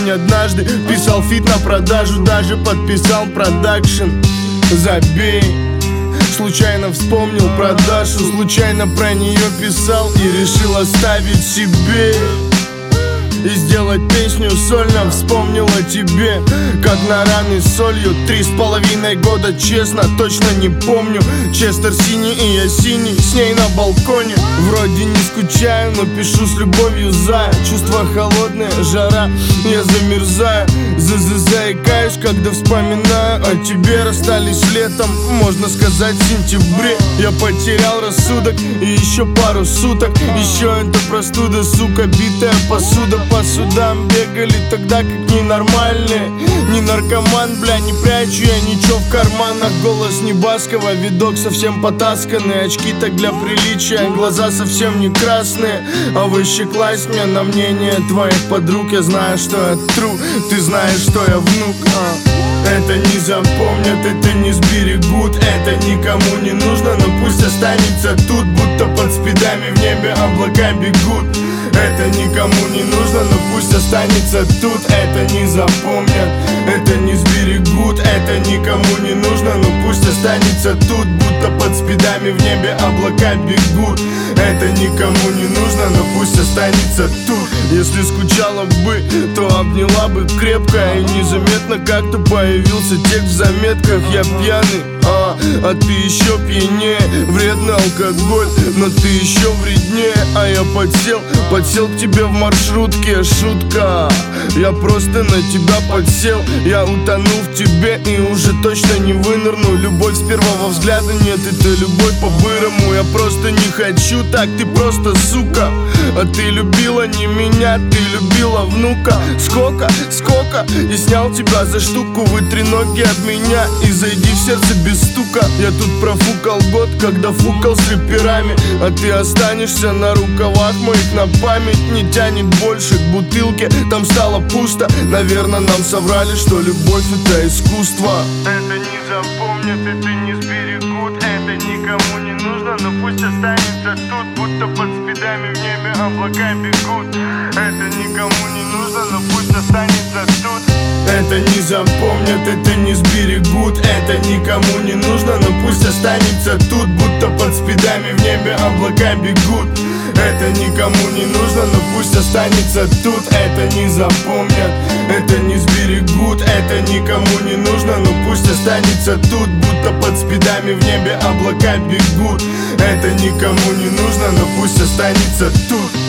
день однажды писал фит на продажу, даже подписал продакшн. Забей. Случайно вспомнил про Дашу, случайно про нее писал и решил оставить себе. И сделать песню сольно, вспомнил о тебе, как на раны солью. 3,5 года, честно, точно не помню. Честер синий и я синий, с ней на балконе. Вроде не скучаю, но пишу с любовью за. Чувства холодные, жара, я замерзаю. Заикаюсь, когда вспоминаю о тебе. Расстались летом, можно сказать, в сентябре. Я потерял рассудок и еще пару суток. Еще это простуда, сука, битая посуда. По судам бегали тогда как ненормальные. Не наркоман, бля, не прячу я ничего в карманах. Голос не Баскова, видок совсем потасканный. Очки так для приличия, глаза совсем не красные. А выщеклась мне на мнение твоих подруг. Я знаю, что я true, ты знаешь, что я внук. Это не запомнят, это не сберегут. Это никому не нужно, но пусть останется тут. Будто под спидами в небе облака бегут. Это никому не нужно, но пусть останется тут. Это не запомнят, это не сберегут. Это никому не нужно, но пусть останется тут. Будто под спидами в небе облака бегут. Это никому не нужно, но пусть останется тут. Если скучала бы, то обняла бы крепко. И незаметно как-то появился текст в заметках. Я пьяный, а ты еще пьянее. Вредный алкоголь, но ты еще вреднее. А я подсел к тебе в маршрутке. Шутка, я просто на тебя подсел. Я утонул в тебе и уже точно не вынырну. Любовь с первого взгляда нет, это любовь по-бырому. Я просто не хочу так, ты просто сука. А ты любила не меня, ты любила внука. Сколько, и снял тебя за штуку. Вытри ноги от меня и зайди в сердце без стука. Я тут профукал год, когда фукал с рэперами. А ты останешься на рукавах моих на память. Не тянет больше к бутылке, там стало пусто. Наверное, нам соврали, что любовь это искусство. Это не запомнят, это не сберегут. Это никому не нужно, но пусть останется тут. Будто под спидами в небе облака бегут. Это никому не нужно, но пусть останется тут. Это не запомнят, это не сберегут. Это никому не нужно, но пусть останется тут. Будто под спидами в небе облака бегут. Это никому не нужно, но пусть останется тут. Это не запомнят, это не сберегут. Это никому не нужно, но пусть останется тут. Будто под спидами в небе облака бегут. Это никому не нужно, но пусть останется тут.